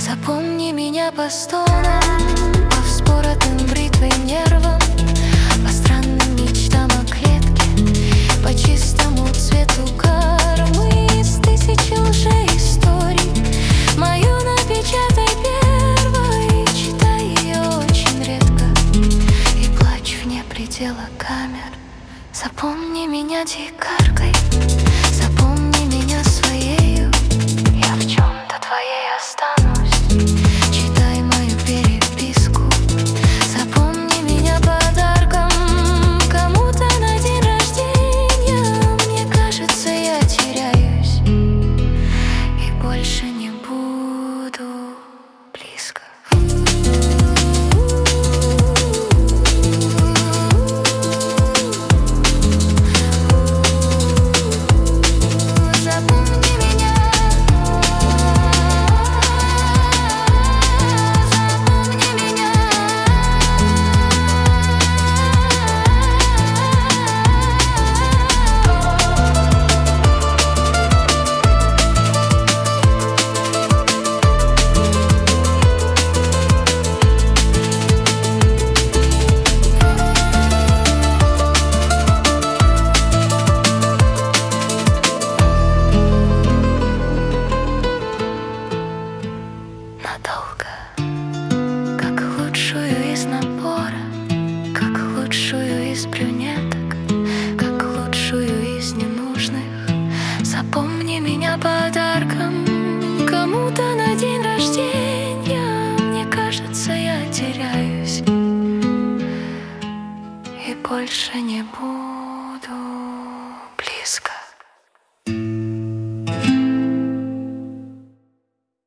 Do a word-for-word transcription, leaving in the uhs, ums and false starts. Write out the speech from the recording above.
Запомни меня по стонам, по вспоротым бритвой нервам, по странным мечтам о клетке, по чистому цвету кармы. Из тысячи лжеисторий мою напечатай первой, читай ее очень редко и плачь вне предела камер. Запомни меня дикаркой, запомни меня своею, я в чем-то твоей останусь. Читай мою переписку, запомни меня подарком кому-то на день рождения. Мне кажется, я теряюсь и больше не буду близко. Надолго, как лучшую из набора, как лучшую из брюнеток, как лучшую из ненужных. Запомни меня подарком кому-то на день рождения. Мне кажется, я теряюсь и больше не буду.